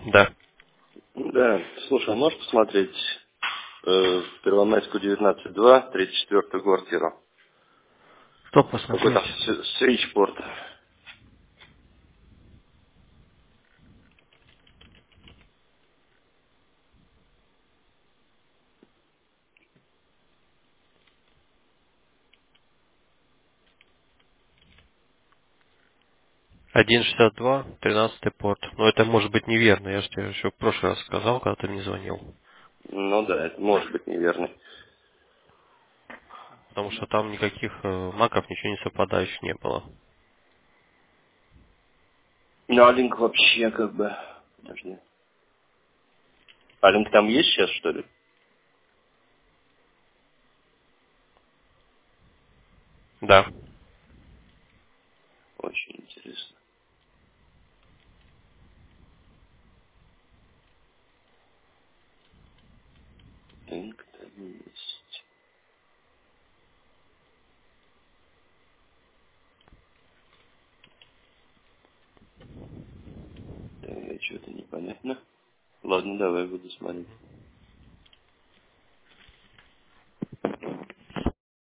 Да. Да, слушай, а можешь посмотреть Первомайскую 19-2, 34-ю квартиру? Что Какой посмотреть? там свитчпорт? 1,62, 13 порт. Но это может быть неверно. Я же тебе еще в прошлый раз сказал, когда ты мне звонил. Ну да, это может быть неверный. Потому что там никаких маков, ничего не совпадающих не было. Ну, а линк вообще как бы... Подожди. А линк там есть сейчас, что ли? Да. Очень интересно. Линк там есть. Да, что-то непонятно. Ладно, давай буду смотреть.